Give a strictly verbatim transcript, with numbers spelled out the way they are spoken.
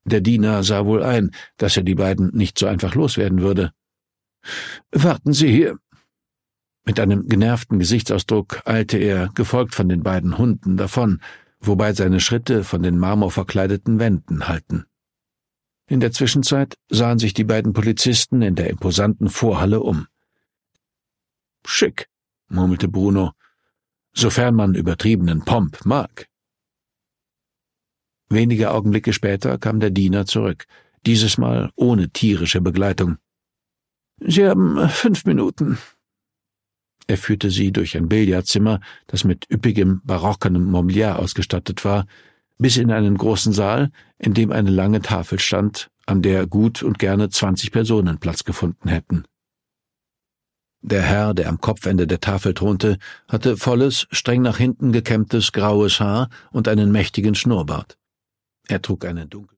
Der Diener sah wohl ein, dass er die beiden nicht so einfach loswerden würde. »Warten Sie hier!« Mit einem genervten Gesichtsausdruck eilte er, gefolgt von den beiden Hunden, davon, wobei seine Schritte von den marmorverkleideten Wänden hallten. In der Zwischenzeit sahen sich die beiden Polizisten in der imposanten Vorhalle um. »Schick«, murmelte Bruno, »sofern man übertriebenen Pomp mag.« Wenige Augenblicke später kam der Diener zurück, dieses Mal ohne tierische Begleitung. »Sie haben fünf Minuten.« Er führte sie durch ein Billardzimmer, das mit üppigem, barockenem Mobiliar ausgestattet war, bis in einen großen Saal, in dem eine lange Tafel stand, an der gut und gerne zwanzig Personen Platz gefunden hätten. Der Herr, der am Kopfende der Tafel thronte, hatte volles, streng nach hinten gekämmtes graues Haar und einen mächtigen Schnurrbart. Er trug eine dunkel